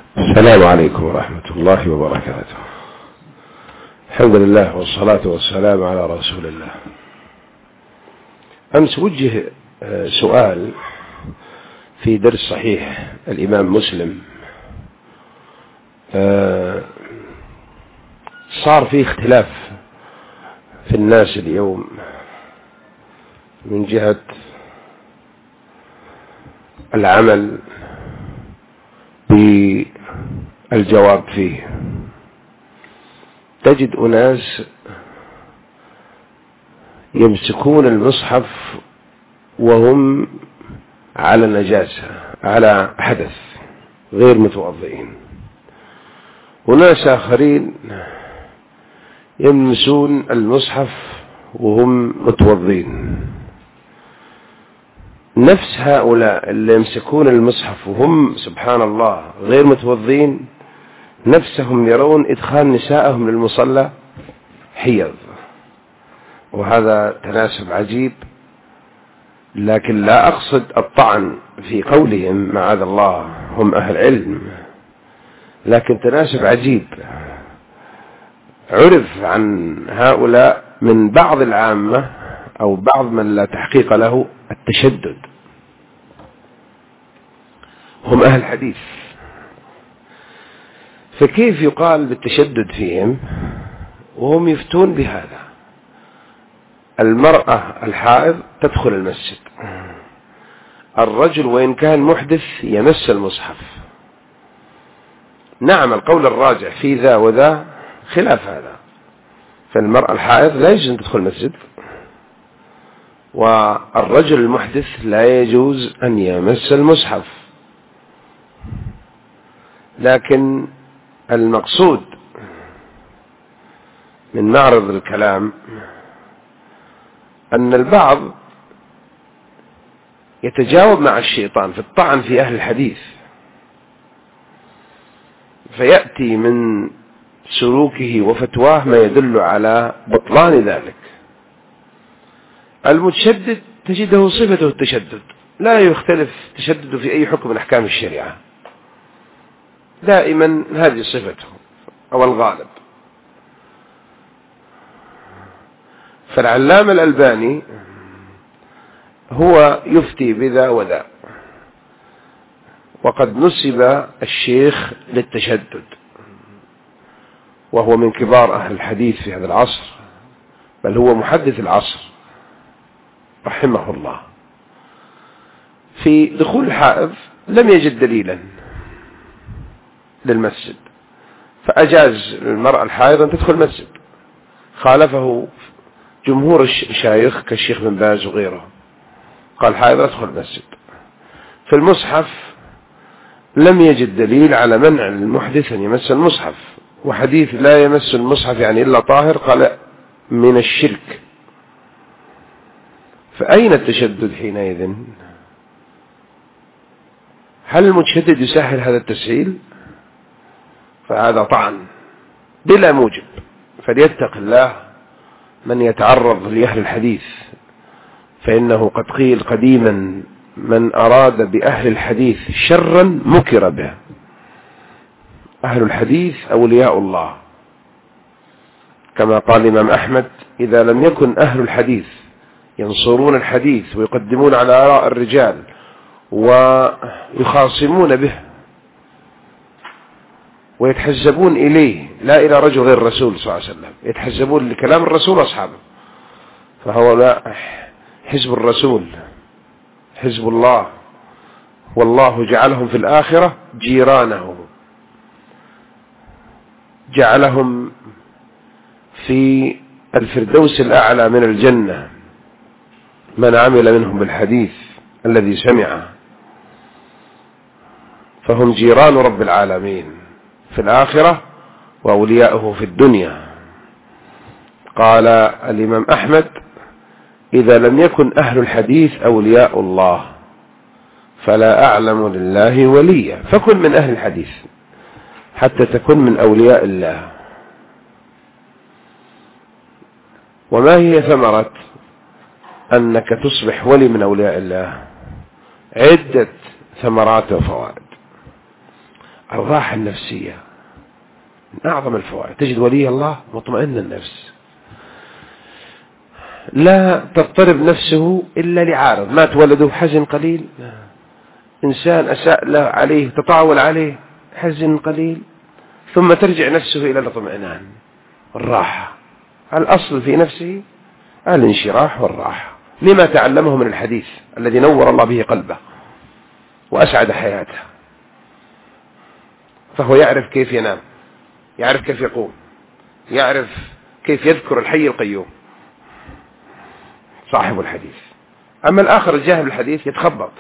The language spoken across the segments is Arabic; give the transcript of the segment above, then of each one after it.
السلام عليكم ورحمة الله وبركاته. الحمد لله والصلاة والسلام على رسول الله. أمس وجه سؤال في درس صحيح الإمام مسلم، صار فيه اختلاف في الناس اليوم من جهة العمل بالجواب فيه. تجد أناس يمسكون المصحف وهم على نجاسة، على حدث، غير متوضئين. وناس آخرين يمسون المصحف وهم متوضئين. نفس هؤلاء اللي يمسكون المصحف وهم سبحان الله غير متوضئين، نفسهم يرون إدخال نسائهم للمصلى حيض، وهذا تناسب عجيب. لكن لا أقصد الطعن في قولهم، معاذ الله، هم أهل علم، لكن تناسب عجيب عرف عن هؤلاء من بعض العامة أو بعض من لا تحقيق له التشدد. هم أهل حديث، فكيف يقال بالتشدد فيهم وهم يفتون بهذا؟ المرأة الحائض تدخل المسجد، الرجل وإن كان محدث يمس المصحف. نعم، القول الراجع في ذا وذا خلاف هذا، فالمرأة الحائض لا يجوز أن تدخل المسجد، والرجل المحدث لا يجوز أن يمس المصحف. لكن المقصود من معرض الكلام أن البعض يتجاوب مع الشيطان في الطعن في أهل الحديث، فيأتي من سلوكه وفتواه ما يدل على بطلان ذلك. المتشدد تجده صفته التشدد، لا يختلف تشدد في أي حكم من أحكام الشريعة، دائما هذه صفته أو الغالب. فالعلامة الألباني هو يفتي بذا وذا، وقد نسب الشيخ للتشدد، وهو من كبار أهل الحديث في هذا العصر، بل هو محدث العصر رحمه الله. في دخول الحائض لم يجد دليلا للمسجد، فأجاز المرأة الحائض أن تدخل المسجد، خالفه جمهور الشيخ كالشيخ بن باز وغيره، قال حائض أدخل المسجد. في المصحف لم يجد دليل على منع المحدث أن يمس المصحف، وحديث لا يمس المصحف يعني إلا طاهر قال من الشرك. فأين التشدد حينئذ؟ هل المتشدد يسهل هذا التسهيل؟ فهذا طعن بلا موجب. فليتق الله من يتعرض لأهل الحديث، فإنه قد قيل قديما من أراد بأهل الحديث شرا مكر به. أهل الحديث أولياء الله، كما قال الإمام أحمد: إذا لم يكن أهل الحديث ينصرون الحديث ويقدمون على آراء الرجال ويخاصمون به ويتحزبون إليه، لا إلى رجل غير الرسول صلى الله عليه وسلم، يتحزبون لكلام الرسول أصحابه، فهؤلاء حزب الرسول، حزب الله، والله جعلهم في الآخرة جيرانه، جعلهم في الفردوس الأعلى من الجنة من عمل منهم بالحديث الذي سمعه، فهم جيران رب العالمين في الآخرة وأولياؤه في الدنيا. قال الإمام أحمد: إذا لم يكن أهل الحديث أولياء الله فلا أعلم لله وليا. فكن من أهل الحديث حتى تكون من أولياء الله. وما هي ثمرة أنك تصبح ولي من أولياء الله؟ عدة ثمرات وفوائد. الراحة النفسية من أعظم الفوائد. تجد ولي الله مطمئن النفس، لا تضطرب نفسه إلا لعارض، مات ولده حزن قليل، إنسان أساء له عليه تطاول عليه حزن قليل، ثم ترجع نفسه إلى الاطمئنان والراحة. الأصل في نفسه الانشراح والراحة لما تعلمه من الحديث الذي نور الله به قلبه وأسعد حياته. فهو يعرف كيف ينام، يعرف كيف يقوم، يعرف كيف يذكر الحي القيوم صاحب الحديث. أما الآخر الجاهل الحديث يتخبط.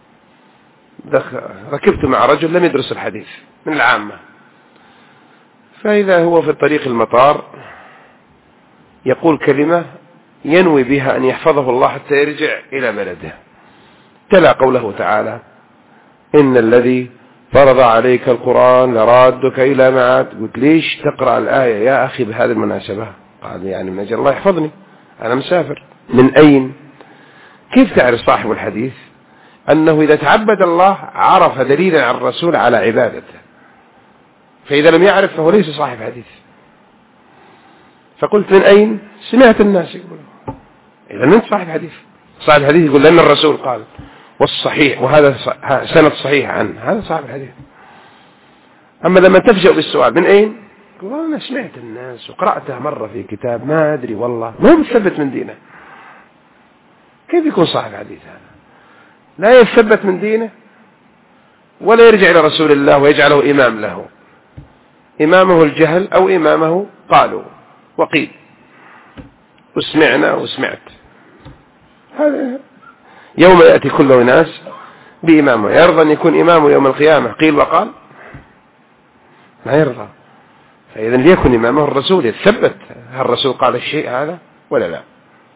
ركبت مع رجل لم يدرس الحديث من العامة، فإذا هو في طريق المطار يقول كلمة ينوي بها أن يحفظه الله حتى يرجع إلى بلده، تلا قوله تعالى: إن الذي فرض عليك القرآن لرادك إلى معاد. قلت: ليش تقرأ الآية يا أخي بهذه المناسبة؟ قال: يعني من أجل الله يحفظني، أنا مسافر. من أين؟ كيف تعرف صاحب الحديث أنه إذا تعبد الله عرف دليلا عن الرسول على عبادته، فإذا لم يعرف فهو ليس صاحب حديث. فقلت: من أين؟ سمعت الناس يقولون. إذا أنت صاحب حديث. صاحب الحديث يقول لأن الرسول قال والصحيح وهذا سند صحيح عنه، هذا صاحب الحديث. أما لما تفجأ بالسؤال من أين؟ يقول: أنا سمعت الناس وقرأتها مرة في كتاب ما أدري والله، ما يثبت من دينه. كيف يكون صاحب حديث هذا؟ لا يثبت من دينه ولا يرجع إلى رسول الله ويجعله إمام له. إمامه الجهل أو إمامه قالوا وقيل وسمعنا وسمعت. هذا يوم يأتي كل ناس بإمامه. يرضى أن يكون إمامه يوم القيامة قيل وقال؟ ما يرضى. فإذا ليكن إمامه الرسول يثبت هل الرسول قال الشيء هذا ولا لا.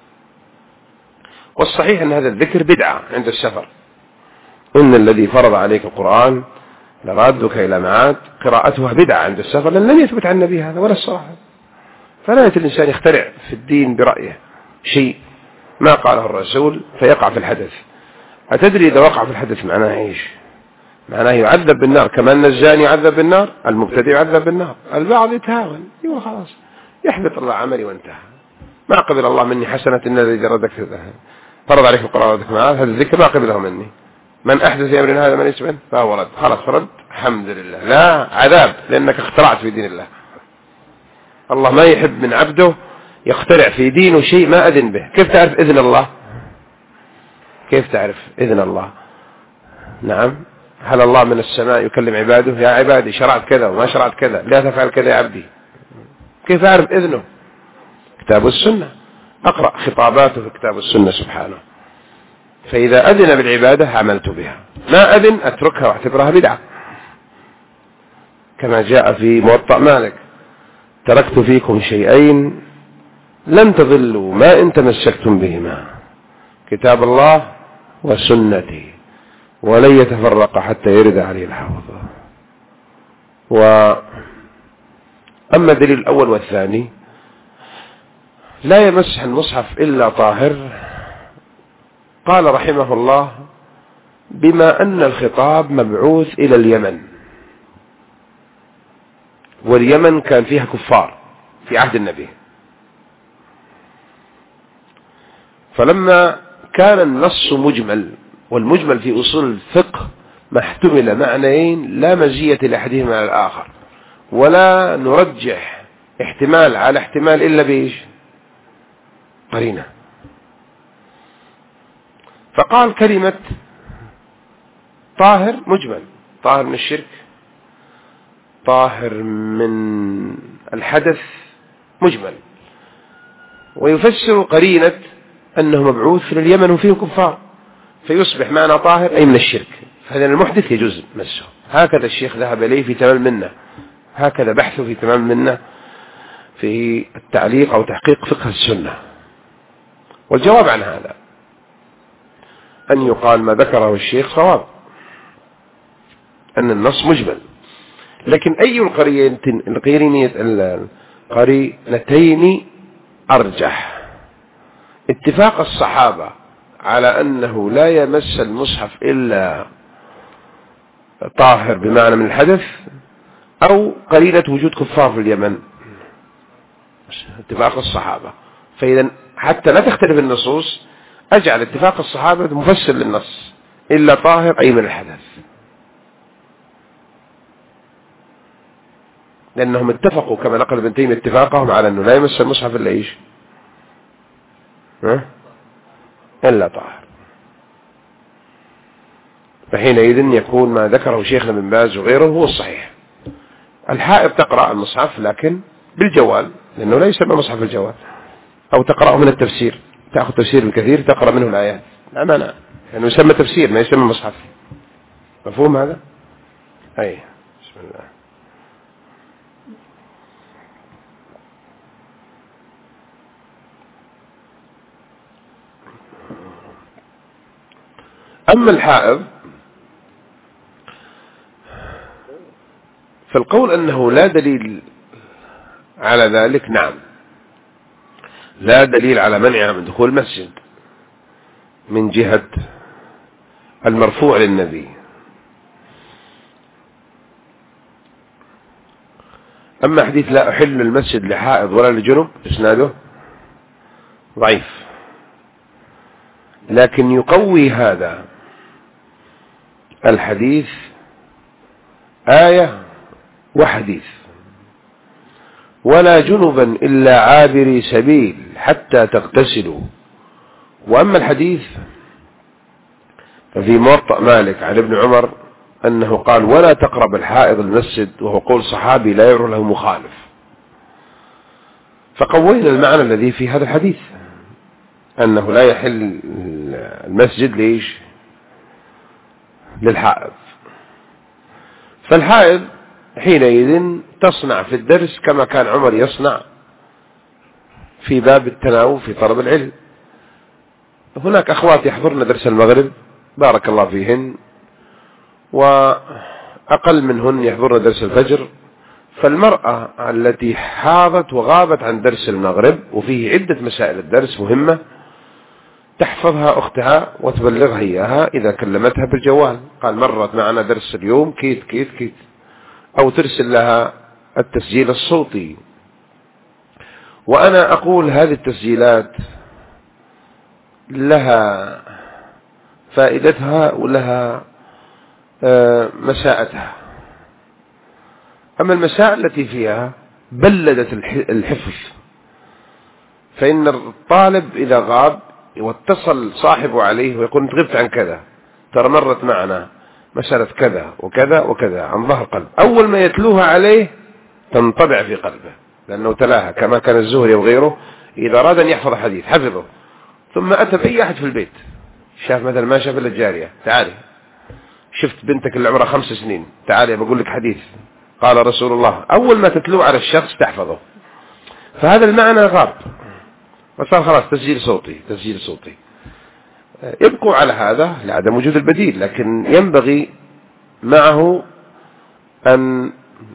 والصحيح أن هذا الذكر بدعة عند السفر. إن الذي فرض عليك القرآن لرادك إلى معاد، قراءتها بدعة عند السفر لأن لم يثبت عن النبي هذا ولا الصراحة. فلا يأتي الإنسان يخترع في الدين برأيه شيء ما قاله الرسول فيقع في الحدث. أتدري إذا وقع في الحدث معناه إيش؟ معناه يعذب بالنار، كما أن الزاني يعذب بالنار، المبتدع يعذب بالنار. البعض يتهاون يقول خلاص يحبط الله عملي وانتهى، ما قبل الله مني حسنة إن الذي جردك فرض عليك القرآن ردك معاه، هذا الذكر ما قبله مني. من أحدث في أمرنا هذا من يسمع فهو رد. خلاص رد الحمد لله، لا عذاب لأنك اخترعت في دين الله. الله ما يحب من عبده يخترع في دينه شيء ما أذن به. كيف تعرف إذن الله؟ كيف تعرف إذن الله؟ نعم، هل الله من السماء يكلم عباده يا عبادي شرعت كذا وما شرعت كذا، لا تفعل كذا يا عبدي؟ كيف أعرف إذنه؟ كتاب السنة، أقرأ خطاباته في كتاب السنة سبحانه. فإذا أذن بالعبادة عملت بها، ما أذن أتركها واعتبرها بدعة. كما جاء في موطأ مالك: تركت فيكم شيئين لن تضلوا ما إن تمسكتم بهما، كتاب الله وسنتي، ولن يتفرق حتى يرد عليه الحوض. وأما الدليل الأول والثاني: لا يمسح المصحف إلا طاهر. قال رحمه الله: بما أن الخطاب مبعوث إلى اليمن، واليمن كان فيها كفار في عهد النبي، فلما كان النص مجمل، والمجمل في أصول الفقه ما احتمل معنيين لا مزية لأحدهما على الآخر، ولا نرجح احتمال على احتمال إلا بإيش؟ قرينة. فقال كلمة طاهر مجمل، طاهر من الشرك، طاهر من الحدث مجمل، ويفسر قرينة أنه مبعوث لليمن وفيه كفار، فيصبح معنى طاهر أي من الشرك، فهذا المحدث يجوز مسه. هكذا الشيخ ذهب إليه في تمام المنة، هكذا بحثه في تمام المنة في التعليق أو تحقيق فقه السنة. والجواب عن هذا أن يقال ما ذكره الشيخ صواب، أن النص مجمل، لكن أي القرينتين أرجح؟ اتفاق الصحابة على أنه لا يمس المصحف إلا طاهر بمعنى من الحدث، أو قليلة وجود كفار في اليمن، اتفاق الصحابة. فإذا حتى لا تختلف النصوص أجعل اتفاق الصحابة مفسر للنص، إلا طاهر أي من الحدث، لأنهم اتفقوا كما نقل ابن تيمية اتفاقهم على أنه لا يمس المصحف إلا إيش؟ إلا طاهر. فحينئذ يكون ما ذكره شيخنا بن باز وغيره هو الصحيح. الحائض تقرأ المصحف لكن بالجوال، لأنه لا يسمى مصحف الجوال، أو تقرأه من التفسير، تأخذ تفسير الكثير تقرأ منه الآيات، لا مانع، لأنه يسمى تفسير ما يسمى مصحف. مفهوم هذا؟ أي بسم الله. أما الحائض فالقول أنه لا دليل على ذلك، نعم، لا دليل على منعها من دخول المسجد من جهة المرفوع للنبي. أما حديث لا أحل المسجد لحائض ولا لجنب إسناده ضعيف، لكن يقوي هذا الحديث آية وحديث: ولا جنبا إلا عابري سبيل حتى تغتسلوا. وأما الحديث ففي موطأ مالك عن ابن عمر أنه قال: ولا تقرب الحائض المسجد، وهو قول صحابي لا يرى له مخالف. فقوينا المعنى الذي في هذا الحديث أنه لا يحل المسجد ليش؟ للحائض. فالحائض حينئذ تصنع في الدرس كما كان عمر يصنع في باب التناوب في طلب العلم. هناك أخوات يحضرن درس المغرب بارك الله فيهن، وأقل منهن يحضرن درس الفجر. فالمرأة التي حاضت وغابت عن درس المغرب وفيه عدة مسائل الدرس مهمة تحفظها أختها وتبلغها إياها إذا كلمتها بالجوال، قال مرت معنا درس اليوم كيت كيت كيت، أو ترسل لها التسجيل الصوتي. وأنا أقول هذه التسجيلات لها فائدتها ولها مساءتها. أما المسائل التي فيها بلدت الحفظ، فإن الطالب إذا غاب واتصل صاحبه عليه ويقول أنت غبت عن كذا، ترى مرت معنا مسألة كذا وكذا وكذا عن ظهر قلب، أول ما يتلوها عليه تنطبع في قلبه، لأنه تلاها كما كان الزهري وغيره إذا أراد أن يحفظ حديث حفظه، ثم أتى بأي أحد في البيت شاف مثلا ما شاف إلا الجارية، تعالي شفت بنتك اللي عمرها 5 سنين، تعالي بقول لك حديث قال رسول الله، أول ما تتلو على الشخص تحفظه. فهذا المعنى غاب وصار خلاص تسجيل صوتي تسجيل صوتي. يبقوا على هذا لعدم وجود البديل، لكن ينبغي معه أن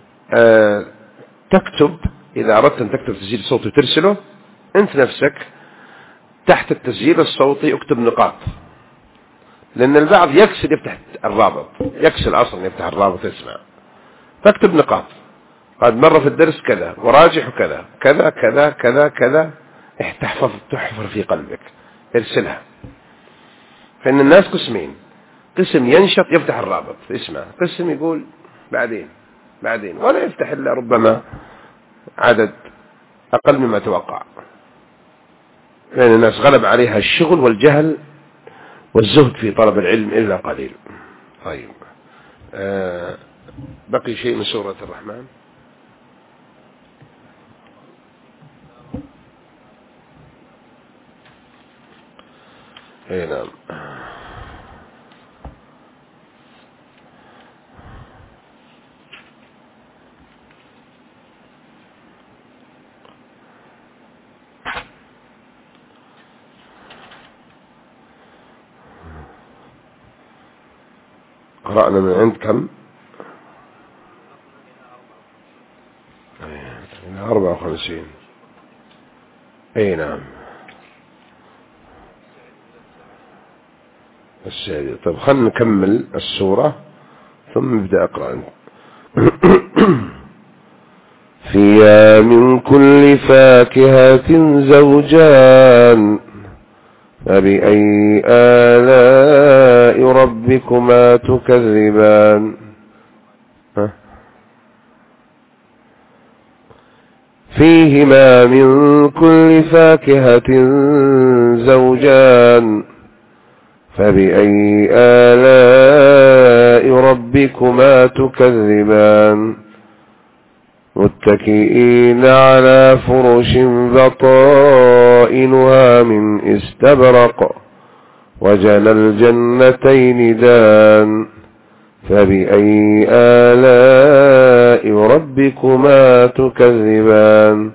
تكتب إذا أردت أن تكتب تسجيل صوتي وترسله أنت نفسك تحت التسجيل الصوتي اكتب نقاط، لأن البعض يكسل يفتح الرابط، يكسل أصلا يفتح الرابط يسمع، فاكتب نقاط قد مر في الدرس كذا وراجح كذا كذا كذا كذا كذا، تحفر في قلبك، ارسلها. فإن الناس قسمين: قسم ينشط يفتح الرابط يسمع، قسم يقول بعدين ولا يفتح إلا ربما عدد أقل مما توقع، لأن الناس غلب عليها الشغل والجهل والزهد في طلب العلم إلا قليل. طيب بقي شيء من سورة الرحمن. نعم. قرأنا من عند كم؟ 54. اي نعم. طيب خلنا نكمل السورة ثم ابدأ أقرأ. فيها من كل فاكهة زوجان فبأي آلاء ربكما تكذبان. فيهما من كل فاكهة زوجان فبأي آلاء ربكما تكذبان. متكئين على فرش بطائنها من استبرق وجنى الجنتين دان فبأي آلاء ربكما تكذبان.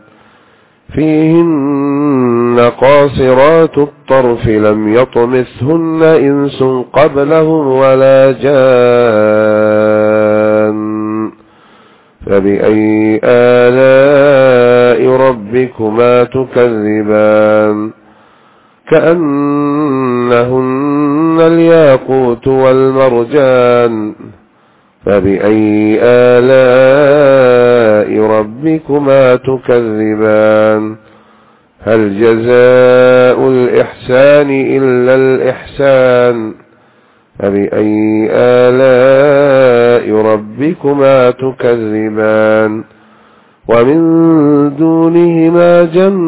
فيهن قاصرات الطرف لم يطمثهن إنس قبلهم ولا جان فبأي آلاء ربكما تكذبان. كأنهن الياقوت والمرجان فبأي آلاء ربكما تكذبان. هل جزاء الإحسان إلا الإحسان فبأي آلاء ربكما تكذبان. ومن دونهما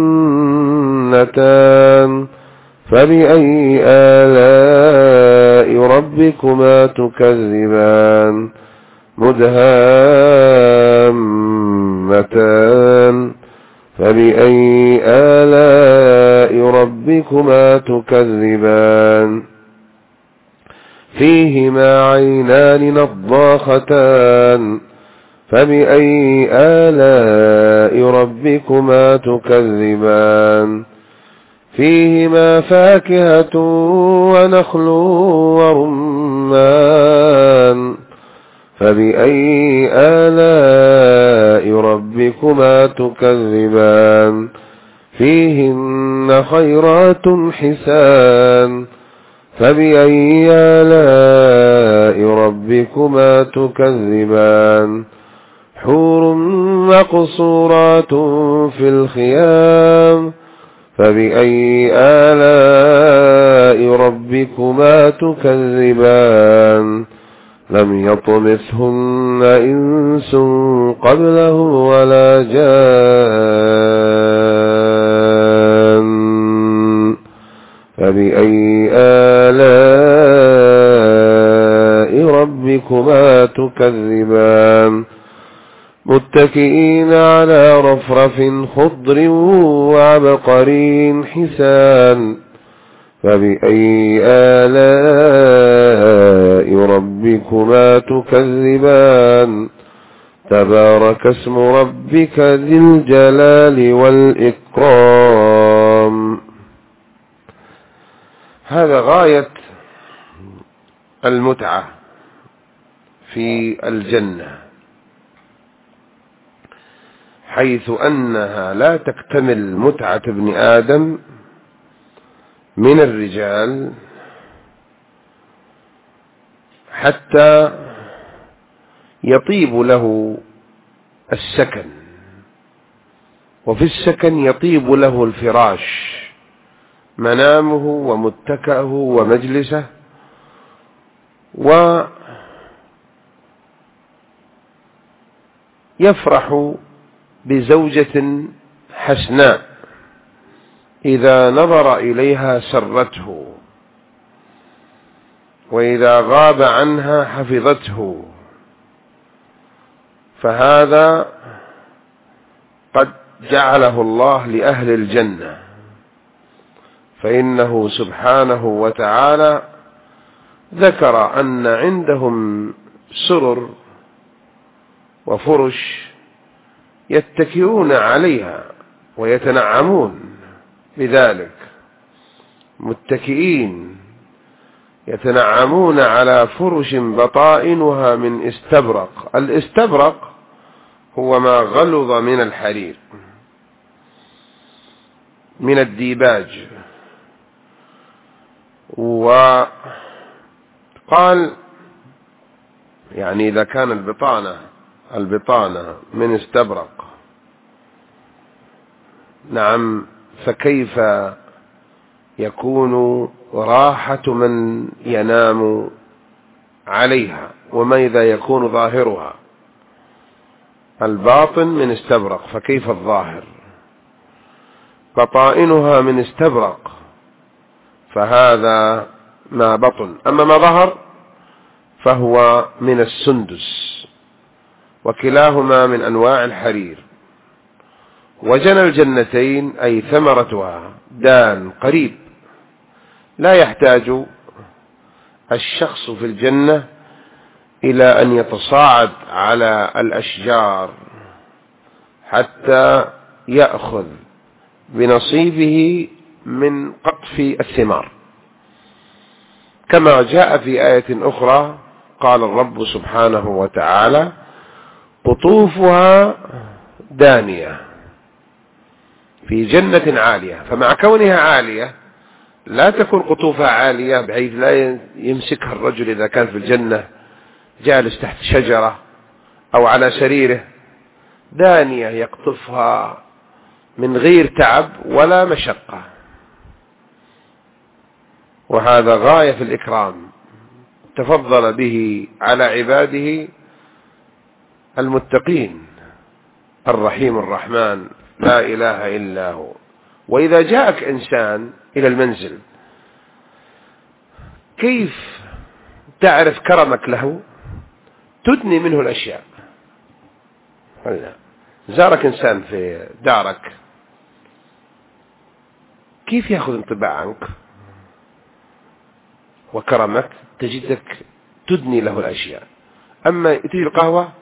جنتان فبأي آلاء ربكما تكذبان. مدهامتان فبأي آلاء ربكما تكذبان. فيهما عينان نضاختان فبأي آلاء ربكما تكذبان. فيهما فاكهة ونخل ورمان فبأي آلاء ربكما تكذبان. فيهن خيرات حسان فبأي آلاء ربكما تكذبان. حور مقصورات في الخيام فبأي آلاء ربكما تكذبان. لم يطمثهن إنس قبلهم ولا جان فبأي آلاء ربكما تكذبان. متكئين على رفرف خضر وعبقري حسان فبأي آلاء ربكما تكذبان. تبارك اسم ربك ذي الجلال والإكرام. هذا غاية المتعة في الجنة، حيث أنها لا تكتمل متعة ابن آدم من الرجال حتى يطيب له السكن، وفي السكن يطيب له الفراش، منامه ومتكأه ومجلسه، ويفرح بزوجة حسناء إذا نظر إليها سرته، وإذا غاب عنها حفظته. فهذا قد جعله الله لأهل الجنة، فإنه سبحانه وتعالى ذكر أن عندهم سرر وفرش يتكئون عليها ويتنعمون بذلك، متكئين يتنعمون على فرش بطائنها من استبرق. الاستبرق هو ما غلظ من الحرير من الديباج. وقال يعني إذا كان البطانة من استبرق، نعم، فكيف يكون راحة من ينام عليها؟ وماذا يكون ظاهرها؟ الباطن من استبرق، فكيف الظاهر؟ بطائنها من استبرق، فهذا ما بطن. أما ما ظهر فهو من السندس، وكلاهما من أنواع الحرير. وجنى الجنتين أي ثمرتها دان قريب، لا يحتاج الشخص في الجنة إلى أن يتصاعد على الأشجار حتى يأخذ بنصيبه من قطف الثمار، كما جاء في آية أخرى قال الرب سبحانه وتعالى: قطوفها دانية، في جنة عالية. فمع كونها عالية لا تكون قطوفها عالية بحيث لا يمسكها الرجل إذا كان في الجنة جالس تحت شجرة أو على سريره، دانية يقطفها من غير تعب ولا مشقة. وهذا غاية في الإكرام تفضل به على عباده المتقين، الرحيم الرحمن لا إله إلا هو. وإذا جاءك إنسان إلى المنزل كيف تعرف كرمك له؟ تدني منه الأشياء. زارك إنسان في دارك، كيف يأخذ انطباع عنك وكرمك؟ تجدك تدني له الأشياء. أما تجي القهوة،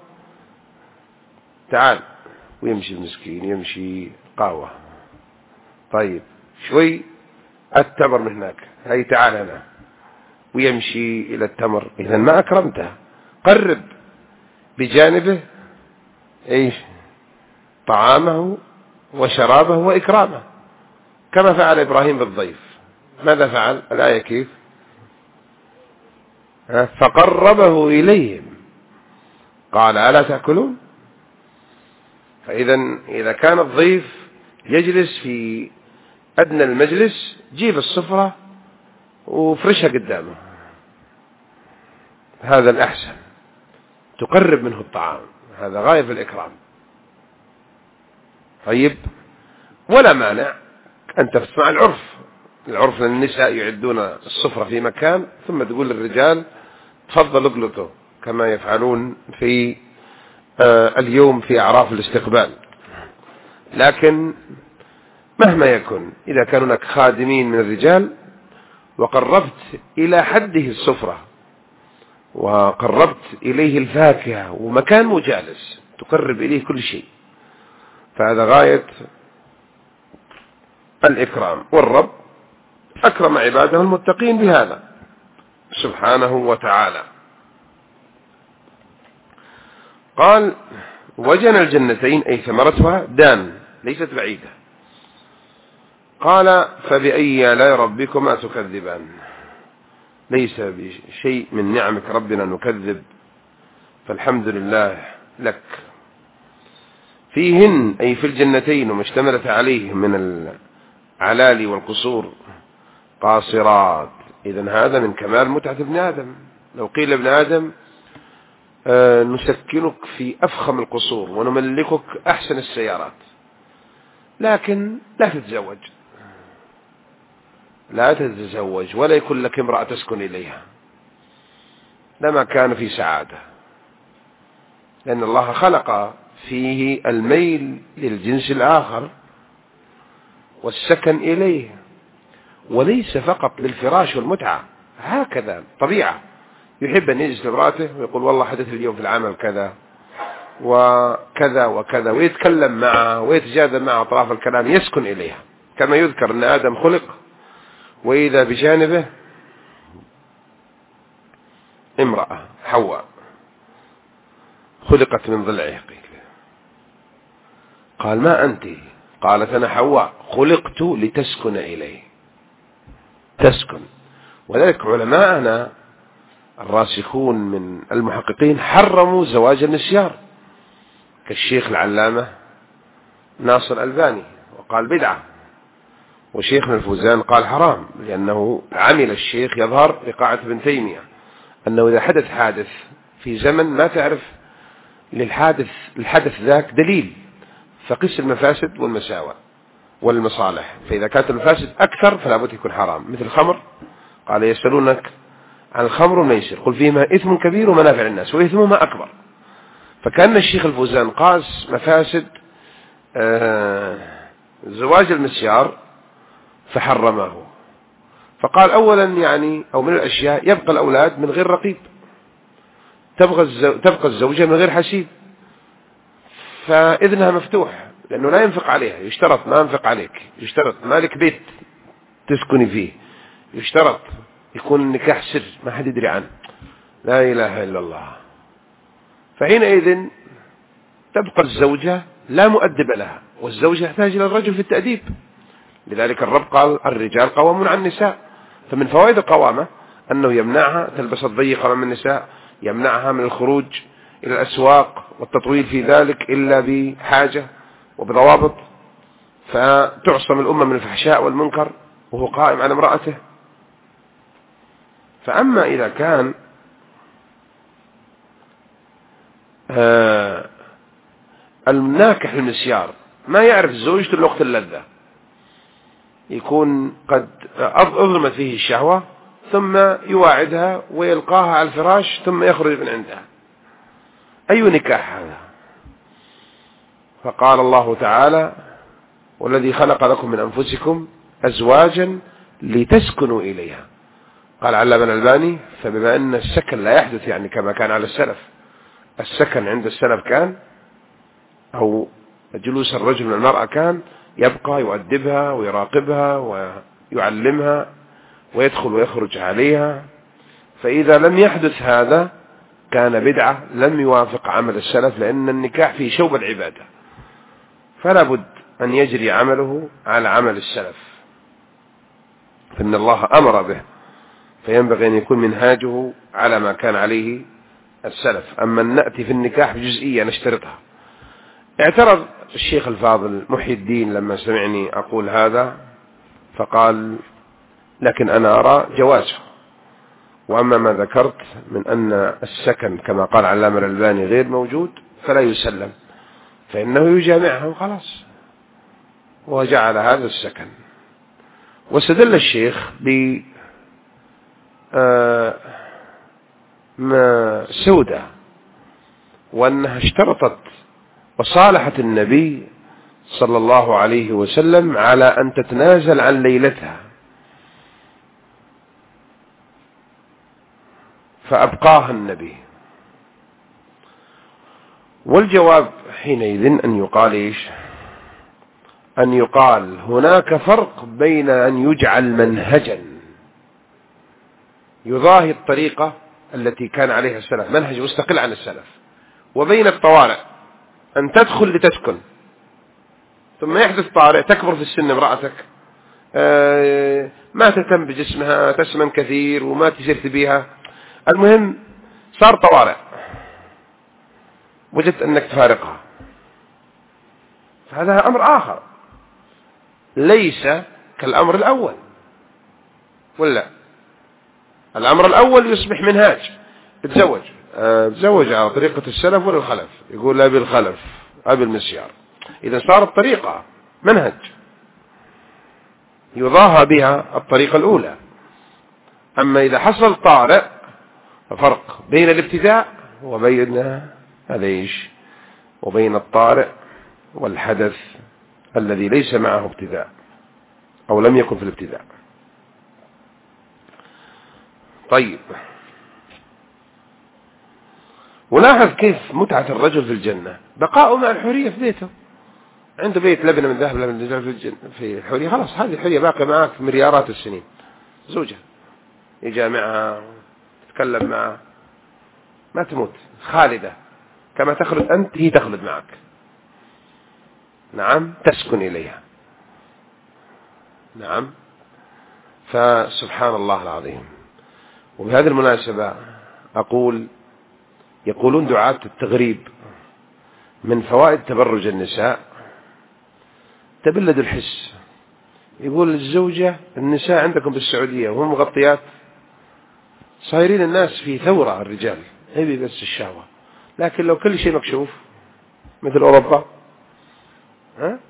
تعال، ويمشي المسكين يمشي قهوة، طيب شوي التمر من هناك، هاي تعال هنا، ويمشي إلى التمر. إذا ما أكرمته. قرب بجانبه إيش؟ طعامه وشرابه وإكرامه، كما فعل إبراهيم بالضيف. ماذا فعل؟ الآية كيف؟ فقربه إليهم قال: ألا تأكلون؟ فإذا كان الضيف يجلس في أدنى المجلس، جيب السفرة وفرشها قدامه، هذا الأحسن، تقرب منه الطعام، هذا غاية في الإكرام. طيب، ولا مانع أن تسمع العرف للنساء يعدون السفرة في مكان ثم تقول للرجال: تفضل اقلطوا، كما يفعلون في اليوم في أعراف الاستقبال. لكن مهما يكن، إذا كان هناك خادمين من الرجال وقربت إلى حده السفرة وقربت إليه الفاكهة ومكان مجالس، تقرب إليه كل شيء، فهذا غاية الإكرام. والرب أكرم عباده المتقين بهذا سبحانه وتعالى. قال: وجنى الجنتين أي ثمرتها دان، ليست بعيدة. قال: فبأي آلاء ربكما تكذبان؟ ليس بشيء من نعمك ربنا نكذب، فالحمد لله لك. فيهن أي في الجنتين وما اشتملت عليه من العلالي والقصور قاصرات. إذن هذا من كمال متعة ابن آدم. لو قيل ابن آدم نسكنك في أفخم القصور ونملكك أحسن السيارات، لكن لا تتزوج ولا يكون لك امرأة تسكن إليها، لما كان في سعادة، لأن الله خلق فيه الميل للجنس الآخر والسكن إليه، وليس فقط للفراش والمتعة، هكذا طبيعة. يحب أن يجلس لامرأته ويقول: والله حدث اليوم في العمل كذا وكذا وكذا، ويتكلم معها ويتجادل معها أطراف الكلام، يسكن إليها. كما يذكر أن آدم خلق وإذا بجانبه امرأة حواء خلقت من ضلعه. قال: ما أنت؟ قالت: أنا حواء خلقت لتسكن إليه. تسكن. وذلك علماءنا الراسخون من المحققين حرموا زواج المسيار، كالشيخ العلامة ناصر الألباني وقال بدعة، وشيخنا الفوزان قال حرام، لأنه عمل الشيخ يظهر لقاعة ابن تيمية أنه إذا حدث حادث في زمن ما تعرف الحدث ذاك دليل، فقس المفاسد والمساوئ والمصالح، فإذا كانت المفاسد أكثر فلا بد يكون حرام. مثل الخمر، قال يسألونك عن الخمر والميسر قل فيهما إثم كبير ومنافع للناس وإثمهما أكبر، فكان الشيخ الفوزان قاس مفاسد زواج المسيار فحرمه، فقال أولا يعني أو من الأشياء يبقى الأولاد من غير رقيب، تبقى الزوجة من غير حسيب، فإذنها مفتوح لأنه لا ينفق عليها، يشترط ما ينفق عليك، يشترط مالك بيت تسكني فيه، يشترط يكون النكاح سر ما حد يدري عنه، لا إله إلا الله. فحينئذ تبقى الزوجة لا مؤدب لها، والزوجة تحتاج إلى الرجل في التأديب، لذلك الرب قال الرجال قوامون على النساء. فمن فوائد القوامة أنه يمنعها تلبس الضيق أمام النساء، يمنعها من الخروج إلى الأسواق والتطويل في ذلك إلا بحاجة وبضوابط، فتعصم الأمة من الفحشاء والمنكر وهو قائم على امرأته. فأما إذا كان الناكح المسيار ما يعرف زوجته لوقت اللذة، يكون قد أظلمت فيه الشهوة ثم يواعدها ويلقاها على الفراش ثم يخرج من عندها، أي نكاح هذا؟ فقال الله تعالى والذي خلق لكم من أنفسكم أزواجا لتسكنوا إليها. قال علامة الألباني فبما أن السكن لا يحدث يعني كما كان على السلف، السكن عند السلف كان أو جلوس الرجل من المرأة كان يبقى يؤدبها ويراقبها ويعلمها ويدخل ويخرج عليها، فإذا لم يحدث هذا كان بدعة لم يوافق عمل السلف، لأن النكاح فيه شوب العبادة، فلا بد أن يجري عمله على عمل السلف، فإن الله أمر به، فينبغي أن يكون منهاجه على ما كان عليه السلف. أما أن نأتي في النكاح بجزئية نشترطها. اعترض الشيخ الفاضل محي الدين لما سمعني أقول هذا فقال لكن أنا أرى جوازه، وأما ما ذكرت من أن السكن كما قال علامة الألباني غير موجود فلا يسلم، فإنه يجامعها وخلاص، وجعل هذا السكن. واستدل الشيخ سودة وأنها اشترطت وصالحت النبي صلى الله عليه وسلم على أن تتنازل عن ليلتها، فأبقاها النبي. والجواب حينئذ أن يقال إيش؟ أن يقال هناك فرق بين أن يجعل منهجا يضاهي الطريقة التي كان عليها السلف، منهج مستقل عن السلف، وبين الطوارئ أن تدخل لتسكن ثم يحدث طارئ تكبر في السن امرأتك، ما تهتم بجسمها، تسمن كثير وما تجرت بيها، المهم صار طوارئ، وجدت أنك تفارقها، فهذا أمر آخر ليس كالأمر الأول. ولا الأمر الأول يصبح منهاج، تزوج على طريقة السلف ولا الخلف، يقول أبي الخلف أبي المسيار، إذا صارت طريقة منهج يضاهى بها الطريقة الأولى. أما إذا حصل طارئ ففرق بين الابتداء وبين ليش وبين الطارئ والحدث الذي ليس معه ابتداء أو لم يكن في الابتداء. طيب، ولاحظ كيف متعة الرجل في الجنة، بقاؤه مع الحرية في بيته، عنده بيت لبنة من ذهب لبنة من ذهب في الجنة في الحرية، خلاص هذه الحرية باقي معك مليارات السنين، زوجة يجامعها تتكلم معها ما تموت، خالدة كما تخلد أنت هي تخلد معك، نعم تسكن إليها، نعم. فسبحان الله العظيم. وبهذه المناسبة أقول يقولون دعاة التغريب من فوائد تبرج النساء تبلد الحس. يقول الزوجة النساء عندكم بالسعودية وهم مغطيات صايرين الناس في ثورة، الرجال يبي بس الشهوة، لكن لو كل شيء مكشوف مثل أوروبا ها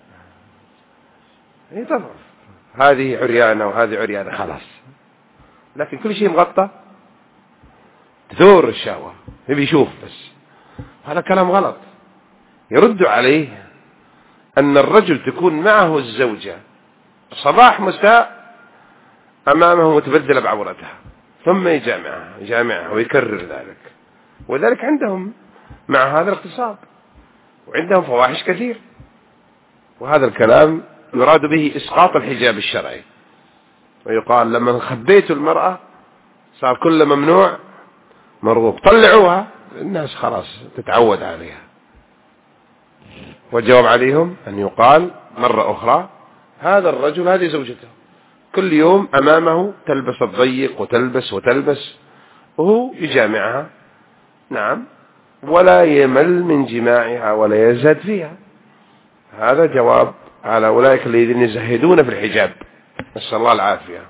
تضعف، هذه عريانة وهذه عريانة خلاص، لكن كل شيء مغطى تثور الشهوة، يبي يشوف بس. هذا كلام غلط. يرد عليه أن الرجل تكون معه الزوجة صباح مساء أمامه متبذلة بعورتها ثم يجامعها ويكرر ذلك، وذلك عندهم مع هذا الاغتصاب وعندهم فواحش كثير. وهذا الكلام يراد به إسقاط الحجاب الشرعي، ويقال لما خبيتوا المرأة صار كل ممنوع مرغوب، طلعوها الناس خلاص تتعود عليها. والجواب عليهم أن يقال مرة أخرى هذا الرجل هذه زوجته كل يوم أمامه تلبس الضيق وتلبس وهو يجامعها، نعم، ولا يمل من جماعها ولا يزهد فيها. هذا جواب على أولئك الذين يزهدون في الحجاب، نسأل الله العافية.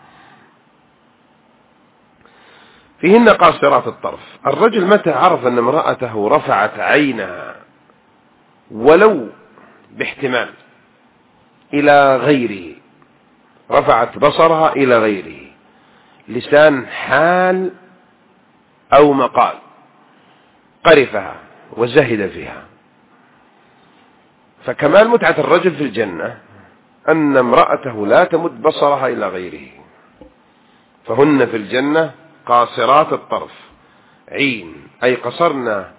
فيهن قاصرات الطرف. الرجل متى عرف أن امرأته رفعت عينها ولو باحتمال إلى غيره، رفعت بصرها إلى غيره، لسان حال أو مقال، قرفها وزهد فيها. فكمال متعة الرجل في الجنة أن امرأته لا تمد بصرها إلى غيره، فهن في الجنة قاصرات الطرف، عين أي قصرنا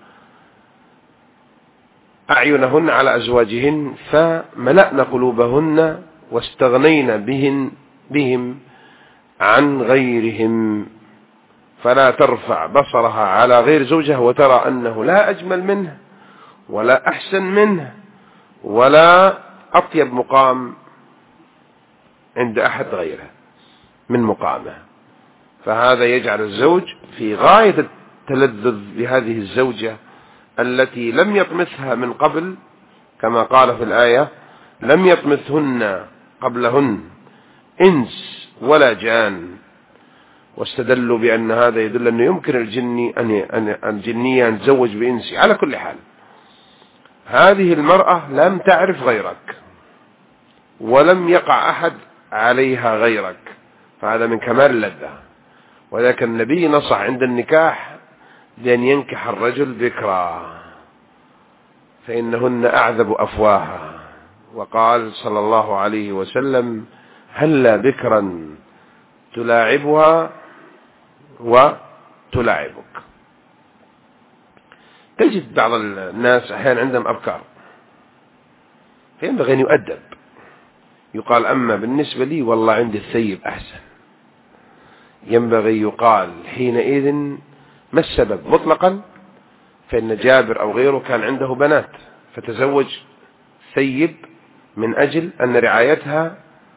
أعينهن على أزواجهن فملأنا قلوبهن واستغنينا بهم عن غيرهم، فلا ترفع بصرها على غير زوجها وترى أنه لا أجمل منه ولا أحسن منه ولا أطيب مقام عند أحد غيره من مقامه. فهذا يجعل الزوج في غاية التلذذ بهذه الزوجة التي لم يطمثها من قبل، كما قال في الآية لم يطمثهن قبلهن إنس ولا جان. واستدلوا بأن هذا يدل أنه يمكن الجنية أن تزوج بإنسي. على كل حال هذه المرأة لم تعرف غيرك ولم يقع أحد عليها غيرك، فهذا من كمال اللذة. ولكن النبي نصح عند النكاح بأن ينكح الرجل بكرا فإنهن أعذب أفواها، وقال صلى الله عليه وسلم هلا بكرا تلاعبها وتلاعبك. تجد بعض الناس أحيانا عندهم أفكار فينبغي أن يؤدب، يقال أما بالنسبة لي والله عندي الثيب أحسن. ينبغي يقال حينئذ ما السبب مطلقا، فإن جابر أو غيره كان عنده بنات فتزوج ثيب من أجل أن رعايتها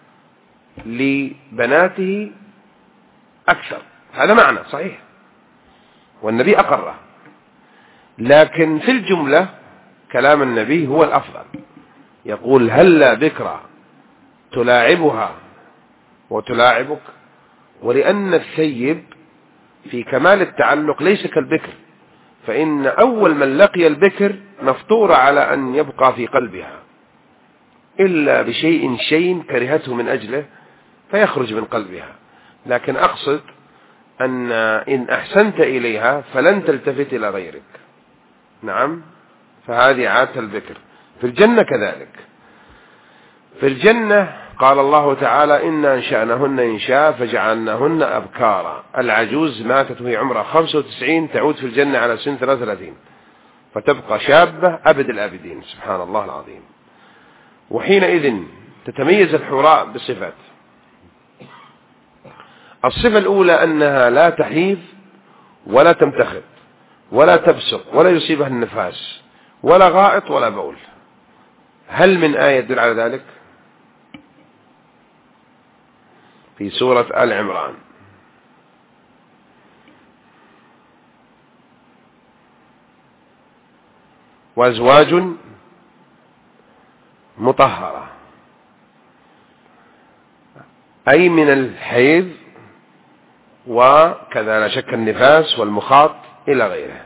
لبناته أكثر، هذا معنى صحيح والنبي أقره، لكن في الجملة كلام النبي هو الأفضل. يقول هلا بكرة تلاعبها وتلاعبك، ولأن الثيب في كمال التعلق ليس كالبكر، فإن أول من لقي البكر مفطور على أن يبقى في قلبها إلا بشيء كرهته من أجله فيخرج من قلبها. لكن أقصد أن إن أحسنت إليها فلن تلتفت إلى غيرك. نعم، فهذه عادة البكر. في الجنة كذلك. في الجنة قال الله تعالى إنا أنشأناهن إنشاء فجعلناهن أبكارا. العجوز ماتت وهي عمرها 95 تعود في الجنة على سن 33 فتبقى شابة أبد الآبدين، سبحان الله العظيم. وحينئذ تتميز الحوراء بصفات. الصفة الأولى أنها لا تحيض ولا تمتخذ ولا تبصق ولا يصيبها النفاس ولا غائط ولا بول. هل من آية تدل على ذلك؟ في سورة آل عمران وأزواج مطهرة، أي من الحيض وكذا لا شك النفاس والمخاط إلى غيره،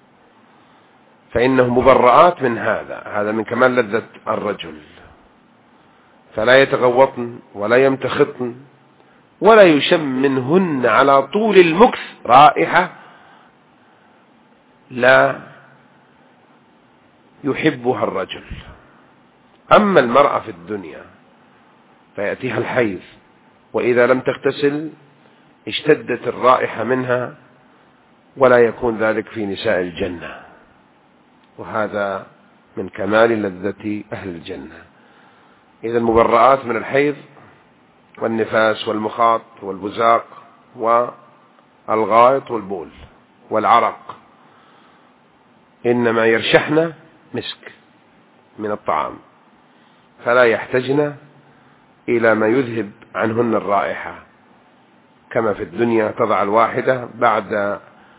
فإنه مبرآت من هذا من كمال لذة الرجل، فلا يتغوطن ولا يمتخطن ولا يشم منهن على طول المكث رائحة لا يحبها الرجل. أما المرأة في الدنيا فيأتيها الحيض، وإذا لم تغتسل اشتدت الرائحة منها، ولا يكون ذلك في نساء الجنة، وهذا من كمال لذة أهل الجنة. إذا المبرآت من الحيض والنفاس والمخاط والبزاق والغائط والبول والعرق، إنما يرشحن مسك من الطعام، فلا يحتجن إلى ما يذهب عنهن الرائحة، كما في الدنيا تضع الواحدة بعد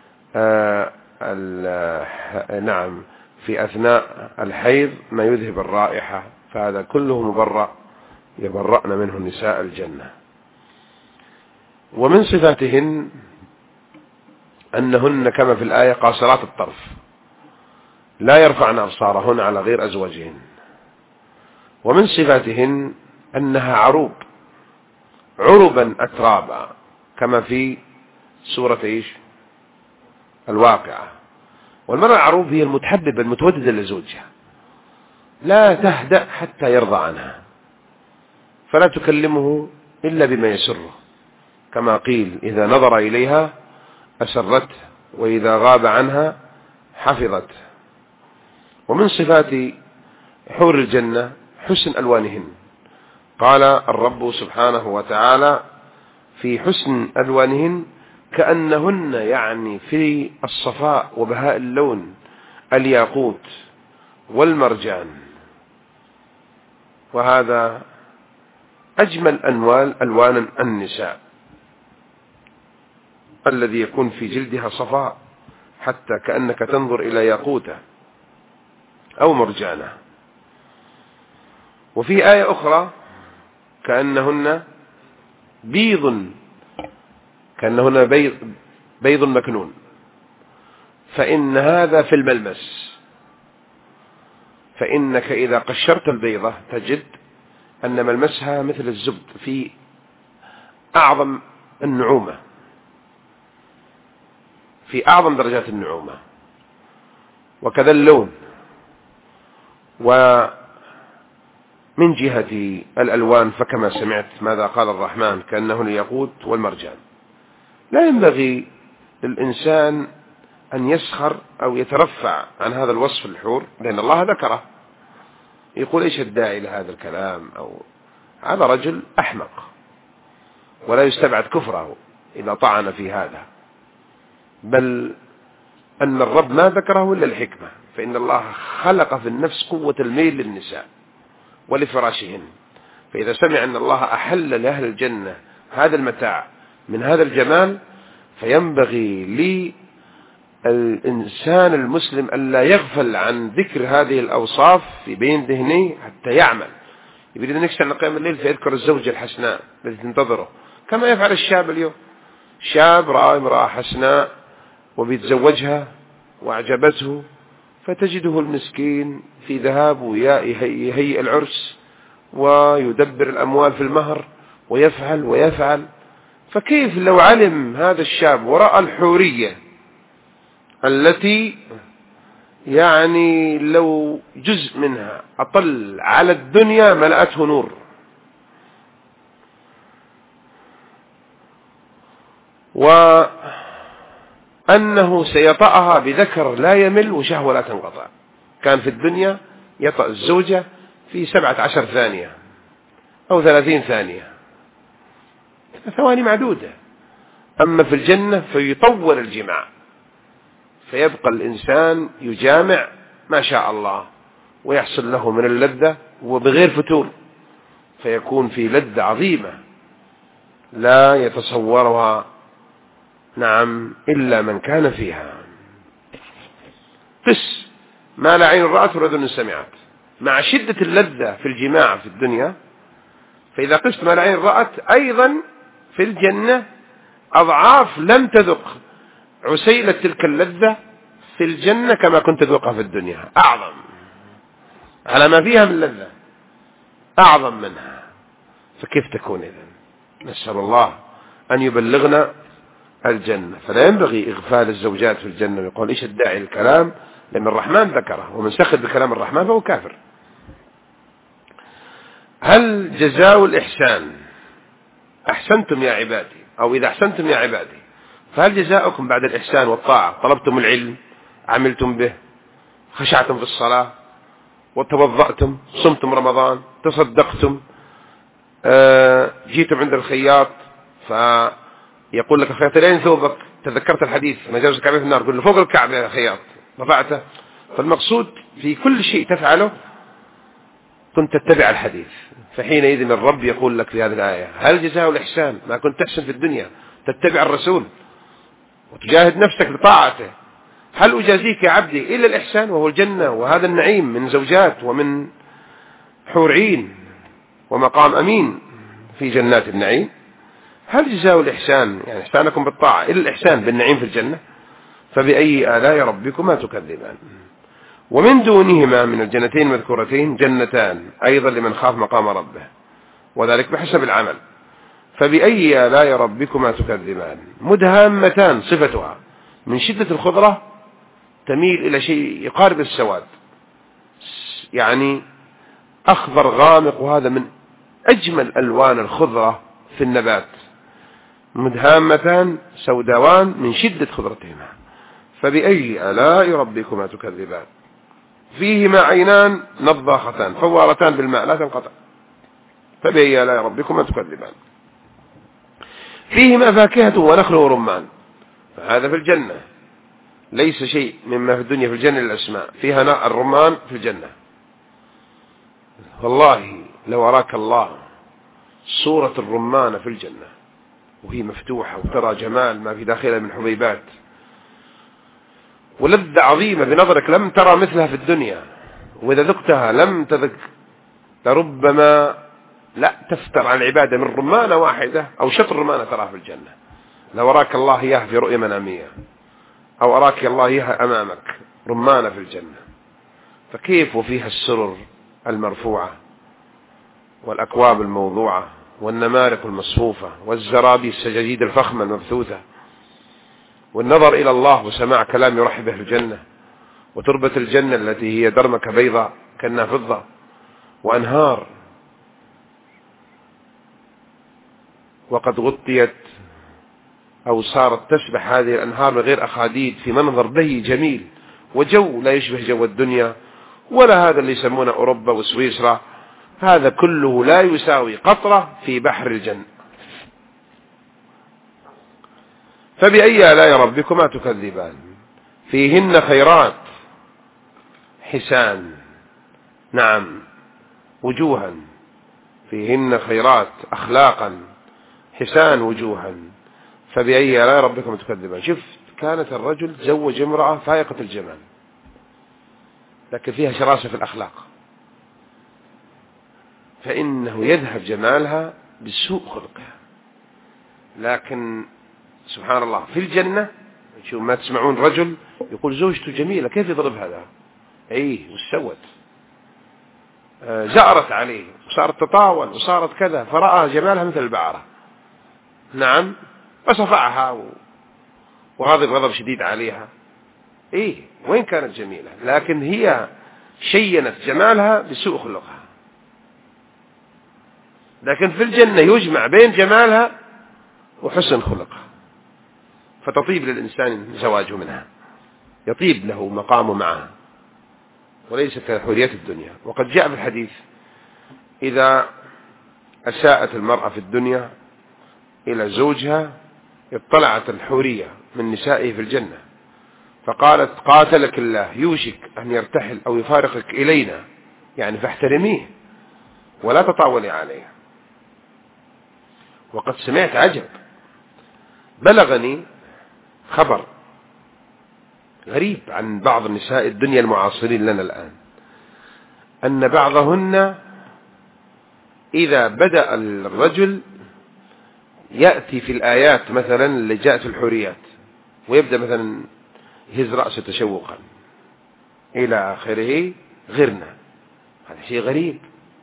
نعم في أثناء الحيض ما يذهب الرائحة، فهذا كله مبرأ يبرأن منه نساء الجنة. ومن صفاتهن أنهن كما في الآية قاصرات الطرف، لا يرفعن أبصارهن على غير أزواجهن. ومن صفاتهن أنها عروب، عربا أترابا، كما في سورة الواقعة. والمرأة العروب هي المتحببة المتوددة لزوجها، لا تهدأ حتى يرضى عنها، فلا تكلمه إلا بما يسره، كما قيل إذا نظر إليها أسرته وإذا غاب عنها حفظته. ومن صفات حور الجنة حسن ألوانهن، قال الرب سبحانه وتعالى في حسن ألوانهن كأنهن يعني في الصفاء وبهاء اللون الياقوت والمرجان، وهذا أجمل ألوان النساء الذي يكون في جلدها صفاء حتى كأنك تنظر إلى ياقوته أو مرجانه. وفي آية أخرى كأنهن بيض بيض مكنون، فإن هذا في الملمس، فإنك إذا قشرت البيضة تجد أن ملمسها مثل الزبد في أعظم النعومة، في أعظم درجات النعومة، وكذا اللون. ومن جهة الألوان فكما سمعت ماذا قال الرحمن كأنه الياقوت والمرجان. لا ينبغي للإنسان أن يسخر أو يترفع عن هذا الوصف الحور، لأن الله ذكره، يقول إيش الداعي لهذا الكلام، أو هذا رجل أحمق ولا يستبعد كفره إذا طعن في هذا، بل أن الرب ما ذكره إلا الحكمة، فإن الله خلق في النفس قوة الميل للنساء ولفراشهن، فإذا سمع أن الله أحل لأهل الجنة هذا المتاع من هذا الجمال، فينبغي للإنسان المسلم أن لا يغفل عن ذكر هذه الأوصاف في بين ذهنه حتى يعمل. يريد أن يكسر قيام الليل فيذكر الزوجة الحسناء التي تنتظره، كما يفعل الشاب اليوم. شاب رأى امرأة حسناء وبيتزوجها وأعجبته، فتجده المسكين في ذهاب ويهيئ العرس ويدبر الأموال في المهر ويفعل. فكيف لو علم هذا الشاب ورأى الحورية التي يعني لو جزء منها أطل على الدنيا ملأته نور، وأنه سيطأها بذكر لا يمل وشهوة لا تنقطع. كان في الدنيا يطأ الزوجة في 17 ثانية أو 30 ثانية، ثواني معدودة. أما في الجنة فيطول الجماع، فيبقى الإنسان يجامع ما شاء الله ويحصل له من اللذة وبغير فتور، فيكون في لذة عظيمة لا يتصورها نعم إلا من كان فيها. قس ما لا عين رأت ولا أذن سمعت، مع شدة اللذة في الجماع في الدنيا. فإذا قست ما لا عين رأت، أيضا في الجنة أضعاف لم تذق عسيلة تلك اللذة في الجنة كما كنت تذوقها في الدنيا، أعظم على ما فيها من لذة، أعظم منها. فكيف تكون إذن؟ نسأل الله أن يبلغنا الجنة. فلا ينبغي إغفال الزوجات في الجنة ويقول إيش الداعي الكلام، لأن الرحمن ذكره، ومن سخط بكلام الرحمن فهو كافر. هل جزاء الإحسان أحسنتم يا عبادي، أو إذا أحسنتم يا عبادي، فهل جزاؤكم بعد الإحسان والطاعة طلبتم العلم، عملتم به، خشعتم في الصلاة، وتوضأتم، صمتم رمضان، تصدقتم، جيتم عند الخياط فيقول لك الخياط لين ثوبك، تذكرت الحديث ما جاوز الكعبة في النار، قل له فوق الكعبة يا خياط، رفعته. فالمقصود في كل شيء تفعله كنت تتبع الحديث. فحينئذ الرب يقول لك في هذه الآية هل جزاء الإحسان، ما كنت تحسن في الدنيا تتبع الرسول وتجاهد نفسك لطاعته، هل أجازيك يا عبدي إلا الإحسان، وهو الجنة وهذا النعيم من زوجات ومن حور عين ومقام أمين في جنات النعيم؟ هل جزاء الإحسان يعني إحسانكم بالطاعة إلا الإحسان بالنعيم في الجنة؟ فبأي آلاء ربكما تكذبان. ومن دونهما من الجنتين المذكورتين جنتان أيضا لمن خاف مقام ربه، وذلك بحسب العمل. فبأي آلاء ربكما تكذبان مدهامتان، صفتها من شدة الخضرة تميل إلى شيء يقارب السواد، يعني أخضر غامق، وهذا من أجمل ألوان الخضرة في النبات. مدهامتان سوداوان من شدة خضرتهما. فبأي آلاء ربكما تكذبان فيهما عينان نضاختان فوارتان بالماء لا تنقطع. فبأي آلاء ربكما تكذبان فيهما فاكهة ونخل ورمان. فهذا في الجنة، ليس شيء مما في الدنيا في الجنة للأسماء. فيها الرمان في الجنة. والله لو أراك الله صورة الرمان في الجنة وهي مفتوحة وترى جمال ما في داخلها من حبيبات ولذة عظيمة بنظرك لم ترى مثلها في الدنيا، وإذا ذقتها لم تذق لربما لا تفتر عن العبادة من رمانة واحدة أو شطر رمانة تراها في الجنة. لو أراك الله إياها في رؤية منامية أو أراك الله إياها أمامك رمانة في الجنة، فكيف وفيها السرر المرفوعة والأكواب الموضوعة والنمارق المصفوفة والزرابي السجاجيد الفخمة المبثوثة، والنظر إلى الله وسماع كلام يرحب به الجنة، وتربة الجنة التي هي درمكة بيضاء كأنها فضة، وأنهار وقد غطيت أو صارت تسبح هذه الأنهار بغير أخاديد في منظر بهي جميل، وجو لا يشبه جو الدنيا ولا هذا اللي يسمونه أوروبا وسويسرا، هذا كله لا يساوي قطرة في بحر الجنة. فبأي آلاء ربكما تكذبان فيهن خيرات حسان، نعم وجوها، فيهن خيرات أخلاقا حسان وجوها. فبأي آلاء ربكما تكذبان. شفت كانت الرجل تزوج امرأة فائقة الجمال لكن فيها شراسة في الأخلاق، فإنه يذهب جمالها بسوء خلقها. لكن سبحان الله في الجنة شو ما تسمعون رجل يقول زوجته جميلة كيف يضرب هذا، ايه وسوت زأرت عليه وصارت تطاول وصارت كذا، فرأى جمالها مثل البعرة، نعم فصفعها وغضب غضب شديد عليها. ايه وين كانت جميلة، لكن هي شينت جمالها بسوء خلقها. لكن في الجنة يجمع بين جمالها وحسن خلقها، فتطيب للإنسان زواجه منها، يطيب له مقامه معها، وليس كحوريات الدنيا. وقد جاء في الحديث إذا أساءت المرأة في الدنيا إلى زوجها اطلعت الحورية من نسائه في الجنة فقالت قاتلك الله يوشك أن يرتحل أو يفارقك إلينا، يعني فاحترميه ولا تطاولي عليه. وقد سمعت عجب، بلغني خبر غريب عن بعض نساء الدنيا المعاصرين لنا الآن، أن بعضهن إذا بدأ الرجل يأتي في الآيات مثلا اللي جاءت في الحوريات ويبدأ مثلا يهز رأسه تشوقا إلى آخره غرنا، هذا شيء غريب.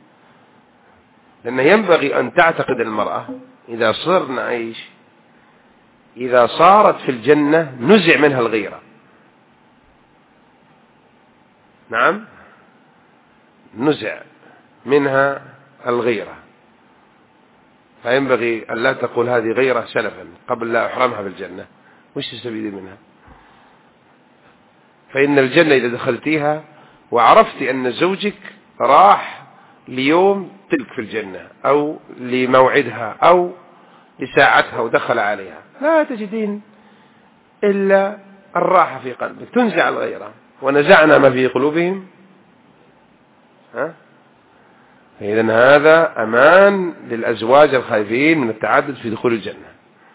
لأنه ينبغي أن تعتقد المرأة إذا صرنا عيش، إذا صارت في الجنة نزع منها الغيرة. نعم، نزع منها الغيرة، فينبغي أن لا تقول هذه غيرة سلفا قبل لا أحرمها بالجنة، وش تستفيد منها؟ فإن الجنة إذا دخلتيها وعرفت أن زوجك راح ليوم تلك في الجنة أو لموعدها أو لساعتها ودخل عليها، لا تجدين إلا الراحة في قلبك، تنزع الغيرة. ونزعنا ما في قلوبهم. إذن هذا أمان للأزواج الخائفين من التعدد في دخول الجنة،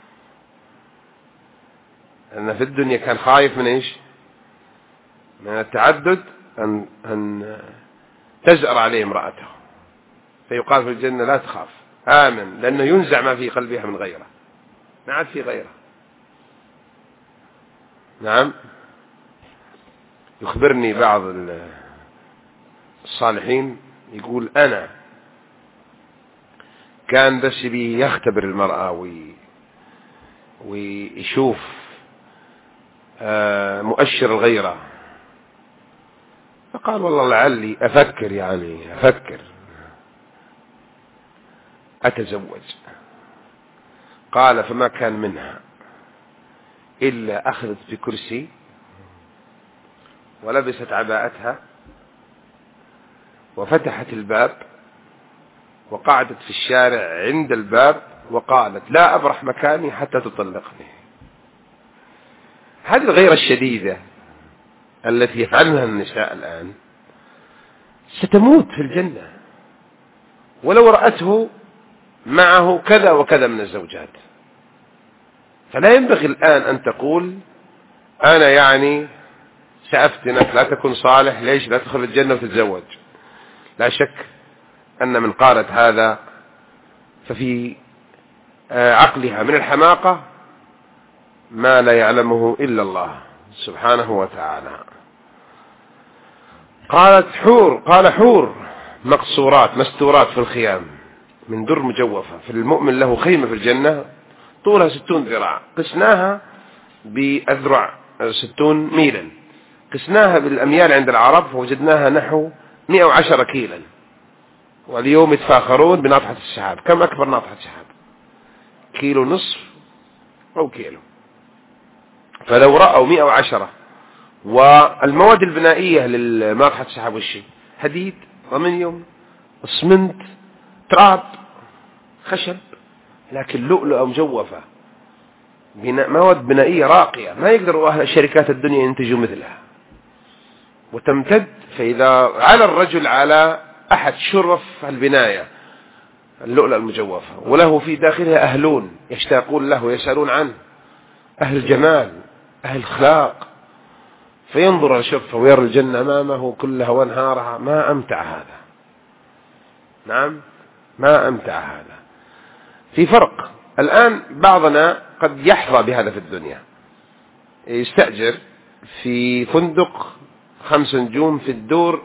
لأن في الدنيا كان خايف من إيش؟ من التعدد، أن تزأر عليه امرأته، فيقال في الجنة لا تخاف، آمن، لأنه ينزع ما في قلبها من غيره، ما عاد في غيره. نعم. يخبرني بعض الصالحين يقول أنا كان بس بي يختبر المرأة ويشوف مؤشر الغيرة، فقال والله لعلي أفكر أتزوج. قال فما كان منها إلا أخذت بكرسي ولبست عباءتها وفتحت الباب وقعدت في الشارع عند الباب وقالت لا أبرح مكاني حتى تطلقني. هذه الغيرة الشديدة التي يفعلها النساء الآن ستموت في الجنة ولو رأته معه كذا وكذا من الزوجات. فلا ينبغي الآن أن تقول أنا يعني سأفتنك لا تكن صالح، ليش لا تدخل الجنة وتتزوج. لا شك أن من قالت هذا ففي عقلها من الحماقة ما لا يعلمه إلا الله سبحانه وتعالى. قال حور مقصورات مستورات في الخيام من در مجوفة، فالمؤمن له خيمة في الجنة طولها 60 ذراع، قسناها بأذرع 60 ميلا، قسناها بالأميال عند العرب فوجدناها نحو 110 كيلا. واليوم يتفاخرون بناطحة السحاب. كم أكبر ناطحة سحاب؟ كيلو نصف أو كيلو. فلو رأوا 110. والمواد البنائية للناطحة السحاب والشيء حديد، ألمنيوم، اسمنت، تراب، خشب، لكن لؤلؤة مجوفة، مواد بنائية راقية ما يقدروا أهل شركات الدنيا ينتجوا مثلها. وتمتد، فإذا على الرجل على أحد شرف البناية اللؤلؤة المجوفة، وله في داخلها أهلون يشتاقون له ويسألون عنه، أهل الجمال أهل الأخلاق، فينظر الشرف ويرى الجنة أمامه كلها وانهارها. ما أمتع هذا. نعم، ما أمتع هذا. في فرق الآن، بعضنا قد يحظى بهذا في الدنيا، يستأجر في فندق 5 نجوم في الدور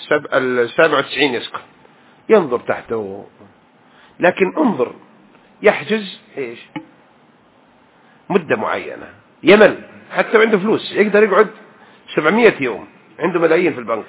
97 يسكن، ينظر تحته، لكن انظر يحجز إيش مدة معينة، يمل، حتى عنده فلوس يقدر يقعد 700 يوم، عنده ملايين في البنك،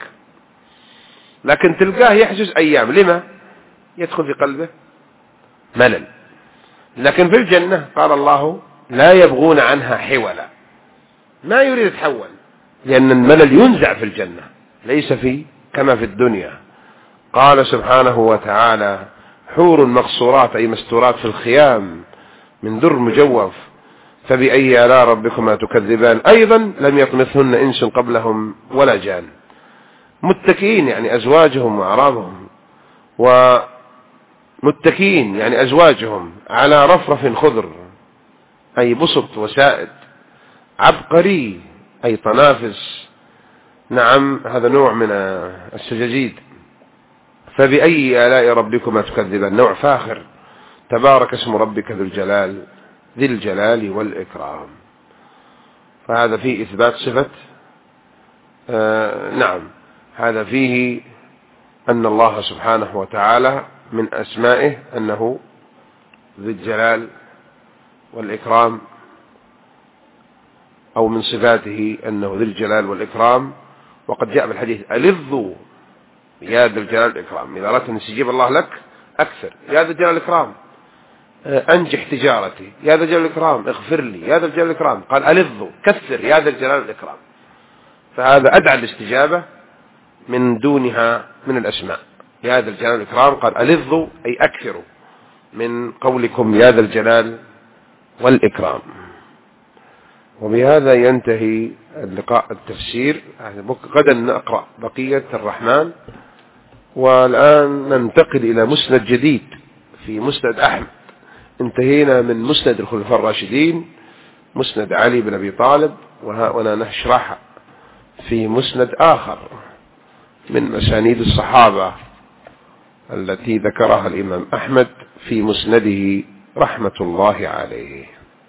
لكن تلقاه يحجز أيام. لما؟ يدخل في قلبه ملل. لكن في الجنة قال الله لا يبغون عنها حولا، ما يريد يتحول، لأن الملل ينزع في الجنة، ليس كما في الدنيا. قال سبحانه وتعالى حور مقصورات أي مستورات في الخيام من در مجوف، فبأي آلاء ربكما تكذبان. أيضا لم يطمثهن إنس قبلهم ولا جان. متكئين يعني أزواجهم وأعراضهم، ومتكئين يعني أزواجهم على رفرف خضر أي بسط وسائد عبقري أي طنافس. نعم هذا نوع من السجاجيد. فبأي آلاء ربكما تكذبان، نوع فاخر. تبارك اسم ربك ذي الجلال والإكرام. فهذا فيه إثبات صفة نعم، هذا فيه أن الله سبحانه وتعالى من أسمائه أنه ذي الجلال والإكرام، أو من صفاته أنه ذي الجلال والإكرام. وقد جاء بالحديث ألظوا يا ذا الجلال والإكرام، إذا أردت أن يستجيب الله لك أكثر يا ذا الجلال والإكرام، أنجح تجارتي يا ذا الجلال والإكرام، اغفر لي يا ذا الجلال والإكرام. قال ألظوا كثر يا ذا الجلال والإكرام. فهذا أدعى الاستجابة من دونها من الأسماء. يا ذا الجلال والإكرام قال ألظوا أي أكثروا من قولكم يا ذا الجلال والإكرام. وبهذا ينتهي اللقاء التفسير. غدا نقرأ بقية الرحمن. والآن ننتقل إلى مسند جديد في مسند أحمد. انتهينا من مسند الخلفاء الراشدين، مسند علي بن أبي طالب، وهنا نشرح في مسند آخر من مسانيد الصحابة التي ذكرها الإمام أحمد في مسنده رحمة الله عليه.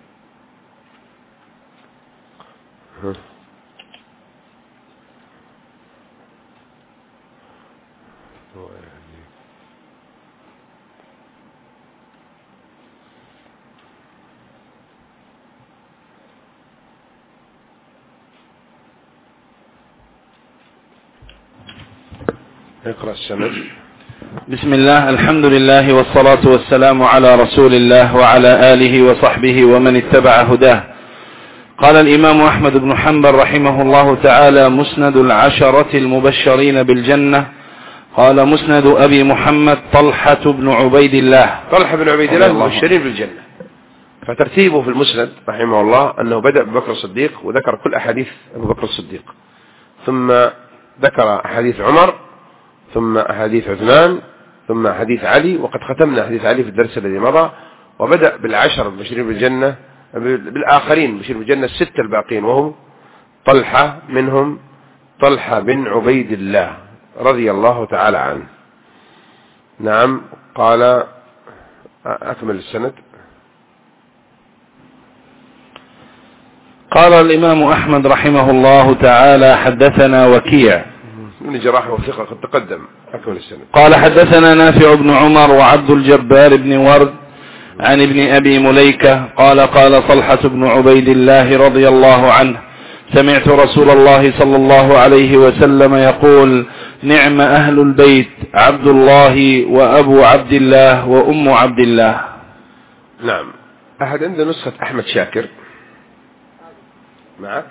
اقرأ السند. بسم الله، الحمد لله والصلاة والسلام على رسول الله وعلى آله وصحبه ومن اتبع هداه. قال الإمام أحمد بن حنبل رحمه الله تعالى: مسند العشرة المبشرين بالجنة. قال: مسند أبي محمد طلحة بن عبيد الله. طلحة بن عبيد الله المبشرين بالجنة. فترتيبه في المسند رحمه الله أنه بدأ ببكر الصديق وذكر كل أحاديث أبو بكر الصديق، ثم ذكر أحاديث عمر، ثم أحاديث عثمان، ثم حديث علي، وقد ختمنا حديث علي في الدرس الذي مضى. وبدأ بالعشر المبشرين بالجنة، بالآخرين المبشرين بالجنة الستة الباقين، وهم طلحة، منهم طلحة بن عبيد الله رضي الله تعالى عنه. نعم. قال: أكمل السند. قال الإمام أحمد رحمه الله تعالى: حدثنا وكيع من جراح وثقة قد تقدم. أكمل السند. قال: حدثنا نافع بن عمر وعبد الجبار بن ورد عن ابن أبي مليكة قال: قال طلحة بن عبيد الله رضي الله عنه: سمعت رسول الله صلى الله عليه وسلم يقول: نعم أهل البيت عبد الله وأبو عبد الله وأم عبد الله. نعم. أحد عنده نسخة أحمد شاكر معك؟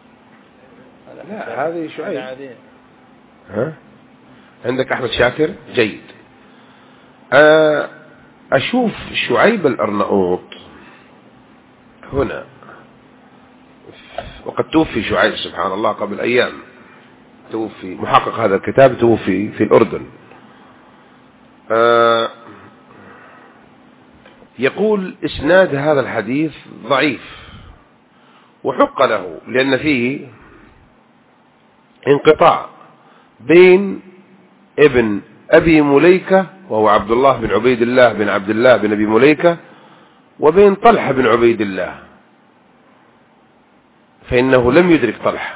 لا، هذه شعيب. ها؟ عندك أحمد شاكر؟ جيد. أشوف شعيب الأرناؤوط هنا، وقد توفي شعيب سبحان الله قبل أيام، توفي محقق هذا الكتاب، توفي في الأردن. يقول: إسناد هذا الحديث ضعيف، وحق له لأن فيه انقطاع بين ابن أبي مليكة وهو عبد الله بن عبيد الله بن عبد الله بن أبي مليكة، وبين طلحة بن عبيد الله، فإنه لم يدرك طلحة.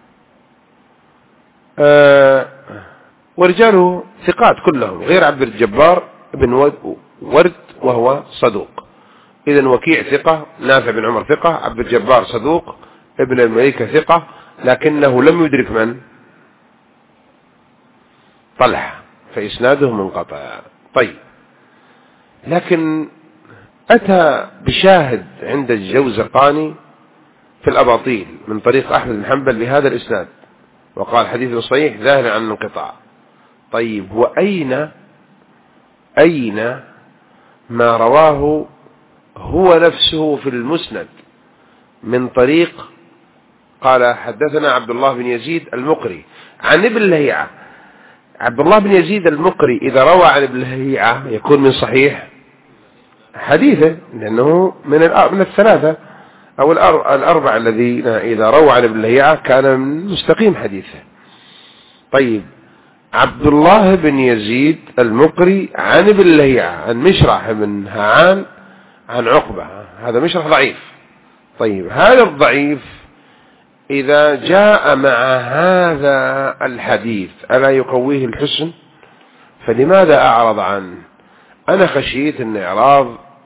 ورجاله ثقات كلهم غير عبد الجبار بن ورد وهو صدوق. إذن وكيع ثقة، نافع بن عمر ثقة، عبد الجبار صدوق، ابن المليكة ثقة، لكنه لم يدرك من؟ طلحة، فإسناده منقطع. طيب، لكن أتى بشاهد عند الجوزقاني في الأباطيل من طريق أحمد بن حنبل بهذا الإسناد، وقال حديث صحيح ظاهر عن الانقطاع. طيب، وأين ما رواه هو نفسه في المسند من طريق قال: حدثنا عبد الله بن يزيد المقري عن ابن لهيعة. عبد الله بن يزيد المقري إذا روى عن ابن لهيعة يكون من صحيح حديثه، لأنه من الثلاثة أو الأربع الذين إذا رووا عن ابن لهيعة كان مستقيم حديثه. طيب عبد الله بن يزيد المقري عن ابن لهيعة عن مشرح بن هعان عن عقبة، هذا مشرح ضعيف. طيب هذا الضعيف إذا جاء مع هذا الحديث ألا يقويه الحسن؟ فلماذا أعرض عنه؟ أنا خشيت أن إعراض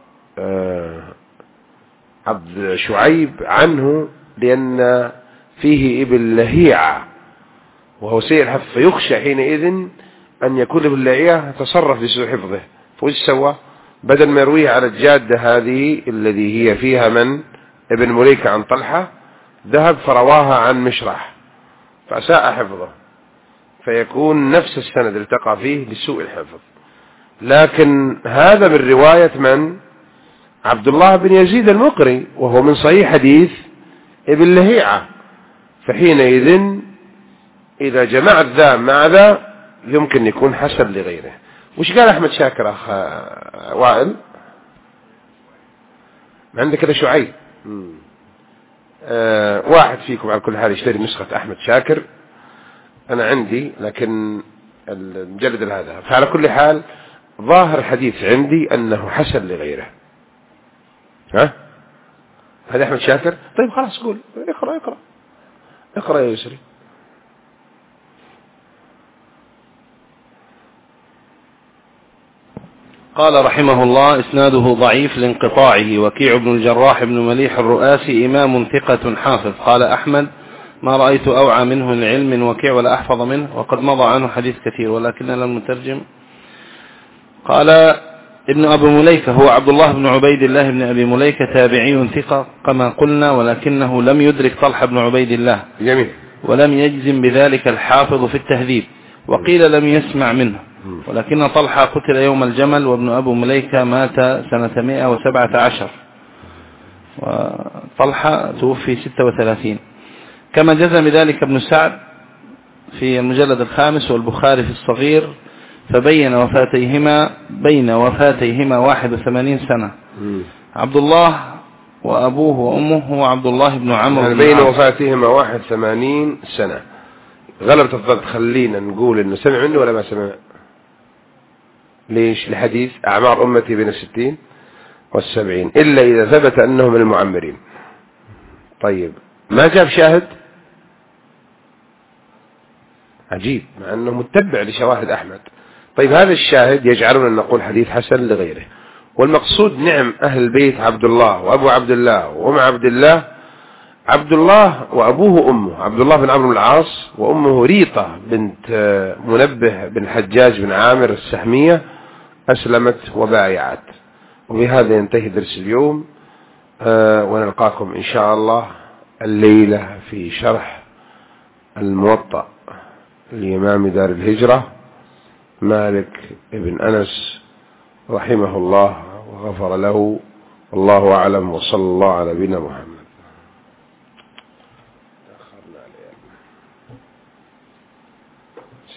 عبد شعيب عنه لأن فيه ابن لهيعة وهو سيء الحفظ، فيخشى حينئذ أن يكون ابن لهيعة تصرف لسوء حفظه، فوش سوى؟ بدل ما يرويه على الجادة هذه الذي هي فيها من ابن مليكة عن طلحة، ذهب فرواها عن مشرح فأساء حفظه، فيكون نفس السند التقى فيه لسوء الحفظ. لكن هذا من رواية من؟ عبد الله بن يزيد المقري، وهو من صحيح حديث ابن لهيعة، فحينئذ إذا جمعت ذا مع ذا يمكن يكون حسن لغيره. وش قال أحمد شاكر أخ وائل؟ عندك كده شعيب. واحد فيكم على كل حال يشتري نسخة أحمد شاكر، أنا عندي لكن المجلد هذا. فعلى كل حال ظاهر الحديث عندي أنه حسن لغيره. ها هذا أحمد شاكر. طيب خلاص قول، اقرأ يا يسري. قال رحمه الله: إسناده ضعيف لانقطاعه. وكيع بن الجراح بن مليح الرؤاسي إمام ثقة حافظ. قال أحمد: ما رأيت أوعى منه العلم من وكيع ولا أحفظ منه، وقد مضى عنه حديث كثير ولكن لم نترجم. قال ابن أبي مليكة هو عبد الله بن عبيد الله بن أبي مليكة، تابعي ثقة كما قلنا، ولكنه لم يدرك طلحة بن عبيد الله. جميل. ولم يجزم بذلك الحافظ في التهذيب، وقيل لم يسمع منه، ولكن طلحة قتل يوم الجمل، وابن أبو مليكة مات سنة 117، وطلحة توفي 36، كما جزم ذلك ابن سعد في المجلد 5 والبخاري في الصغير، فبين وفاتيهما بين وفاتيهما 81 سنة. عبد الله وأبوه وأمه هو عبد الله بن عمرو، يعني بين وفاتهما 81 سنة. غلبت الضبط، خلينا نقول إنه سمع منه ولا ما سمع. ليش؟ لحديث أعمار أمتي بين 60 و70، إلا إذا ثبت أنهم من المعمرين. طيب ما جاب شاهد؟ عجيب، مع أنه متبع لشواهد أحمد. طيب هذا الشاهد يجعلنا نقول حديث حسن لغيره. والمقصود نعم أهل البيت عبد الله وأبو عبد الله وأم عبد الله. عبد الله وأبوه أمه عبد الله بن عمرو بن العاص، وأمه ريطة بنت منبه بن حجاج بن عامر السهمية، أسلمت وبايعت. وبهذا ينتهي درس اليوم، ونلقاكم إن شاء الله الليلة في شرح الموطأ لإمام دار الهجرة مالك بن أنس رحمه الله وغفر له، والله أعلم، وصلى الله على نبينا محمد.